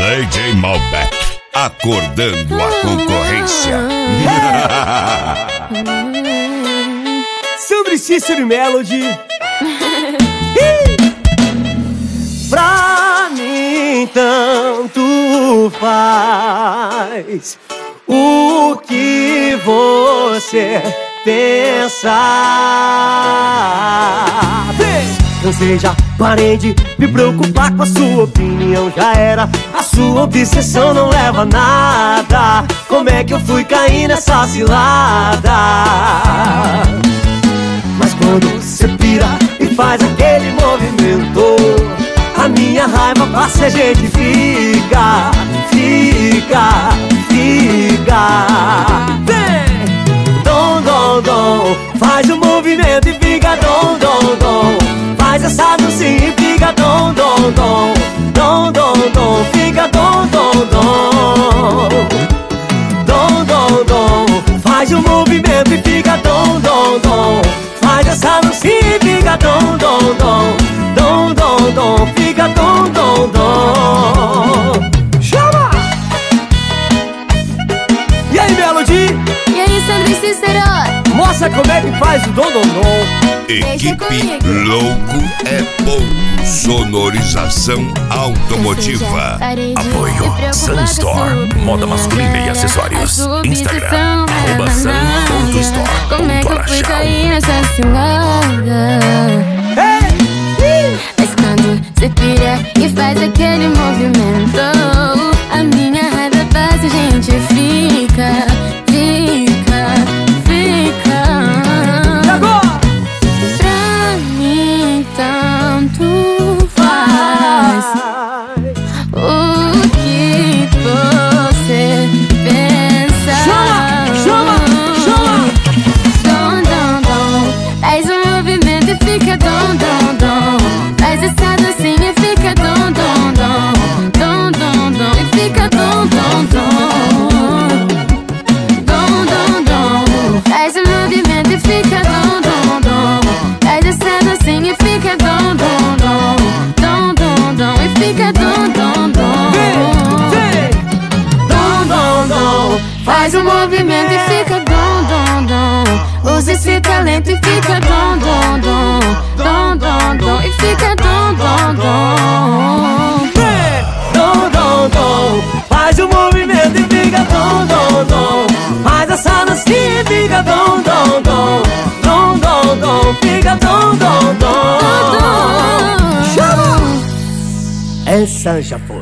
DJ Malbec, acordando a concorrência. Sandro e Cícero e Melody. Pra mim tanto faz o que você pensa. Cansei, já parei de me preocupar com a sua opinião. Já era, a sua obsessão não leva a nada. Como é que eu fui cair nessa cilada? Mas quando você pira e faz aquele movimento, a minha raiva passa e a gente fica. Dom, dom, dom, faz o movimento e fica dom, dom, dom. Faz essa dancinha e fica dom, dom, dom. Dom, dom, dom, fica dom, dom, dom. Dom, dom, dom, faz o movimento e fica dom, dom, dom. Faz essa dancinha e fica dom, dom, dom. Dom, dom, dom, fica dom, dom, dom. Chama! E aí, Melody? E aí, Sandro e Cícero? Mostra como é que faz o dom, dom, dom. Equipe Louco é Pouco, sonorização automotiva. Apoio Sunstore, moda masculina e acessórios. Instagram, @sun.store. Como é que eu fui cair nessa cilada? Mas quando você pira e faz aquele movimento, a minha raiva passa e a gente fica. E agora? Pra mim tanto faz o que você pensa. Chama! Dom, dom, dom, faz um movimento e fica dom, dom, dom. Faz essa dancinha e fica dom, dom, dom. Dom, dom, dom, e fica dom, dom, dom. Dom, dom, dom, faz um movimento e fica dom, dom, dom. Faz essa dancinha e fica dom, dom, dom. Dom, dom, dom, e fica dom, dom, dom. Dom, dom, dom, faz um movimento e fica dom, dom, dom. Usa esse talento e fica dom, dom, dom. Dom, dom, dom, e fica dom, dom, dom. Dom, dom, dom, faz o movimento e fica dom, dom, dom. Faz essa dancinha e fica dom, dom, dom. Dom, dom, dom, fica dom, dom, dom. Chama! Essa já foi.